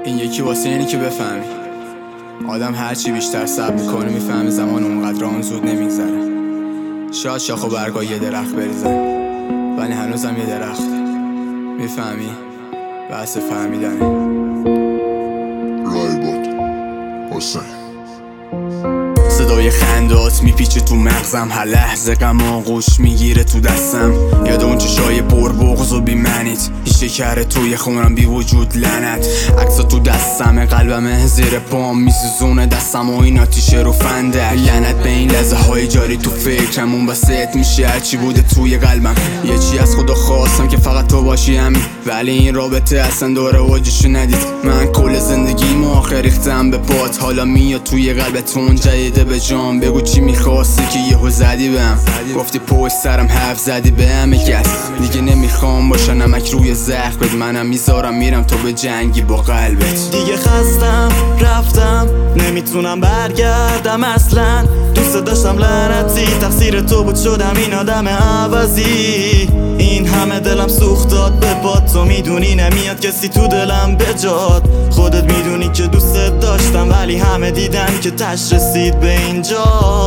این یکی واسه اینی که بفهمی آدم هرچی بیشتر صبر میکنه میفهمی زمان اونقدر آن زود نمیگذره. شاید شاخ و برگا یه درخت بریزن ولی هنوزم یه درخت. میفهمی؟ بحث فهمیدنه. رایبات حسین صدای خندات میپیچه تو مغزم، هر لحظه غم آغوش میگیره تو دستم. یاد اون چشای پر بغض و بی‌معنیت، هیچ شکر توی خونم بی وجود لعنت. عکسا تو دستم قلبم زیر پام میسوزونه دستم و این آتیشه رو فندک. لعنت به این لحظه های جاری تو فکرم، اون بسیت میشه هرچی بوده توی قلبم. یه چی از خدا خواستم که فقط تو باشی همین، ولی این رابطه اصلا دوره واجشو ندید. من کل زندگیمو آخر ریختم به پات، حالا میاد توی قلبتون جدیده به جام. بگو چی میخواستی که یهو زدی بهم، گفتی پشت سرم حرف زدی به همه کس. دیگه نمیخوام باشه نمک روی زخمت، منم میذارم میرم تو به جنگی با قلبت. دیگه خستم رفتم نمیتونم برگردم اصلا، دوست داشتم لعنتی تقصیر تو بود شدم این آدم عوضی. این همه دلم سوخت داد به باد، تو میدونی نمیاد کسی تو دلم بجاد. خودت میدونی که دوستت داشتم ولی همه دیدن که تش رسید به اینجا.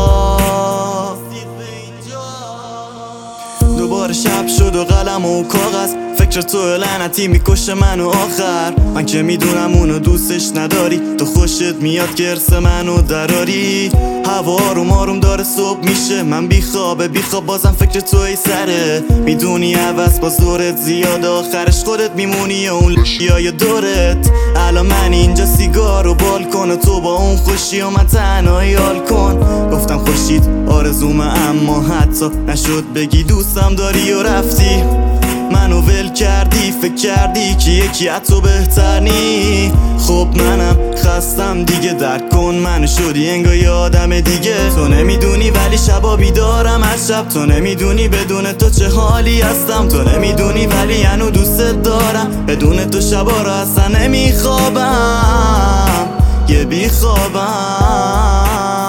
دوباره شب شد و قلم و کاغذ، فکر تو لعنتی میکشه منو آخر. من که میدونم اونو دوستش نداری، تو خوشت میاد که ارث منو دراری. هوا آروم آروم داره صبح میشه، من بیخواب بازم فکر تو ای سره. میدونی عوض با زورت زیاد، آخرش خودت میمونی و اون لشیای دورت. الان من اینجا سیگار و بالکن، تو با اون خوشی و من تنهایی حال کن. گفتم خوشید آرزومه اما حتی نشد بگی دوستم داری و رفتی. منو ول کردی فکر کردی که یکی از تو بهتر نی. خب منم خستم دیگه درک کن منو، شدی انگار یه آدم دیگه. تو نمیدونی ولی شبا بیدارم از شب، تو نمیدونی بدون تو چه حالی هستم. تو نمیدونی ولی هنو دوستت دارم، بدون تو شبا رو اصلا نمیخوابم، یه بیخوابم.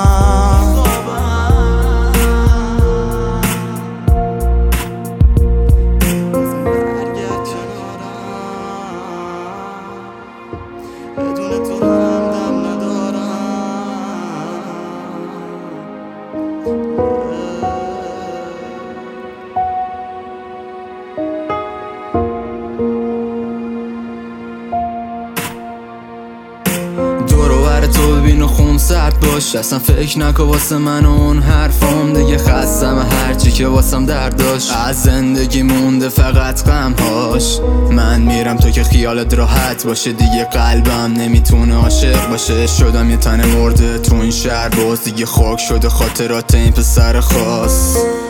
بدون تو همدم ندارم. دورو بر تو ببین و خون سرد باش، اصلا فکر نکن واسه من اون حرفام. دیگه خستم هرچی که واسم درد داشت، از زندگی مونده فقط غمهاش. من میرم تو که خیالت راحت باشه، دیگه قلبم نمیتونه عاشق باشه. شدم یه تن مرده تو این شهر باز، دیگه خاک شده خاطرات این پسر خاص.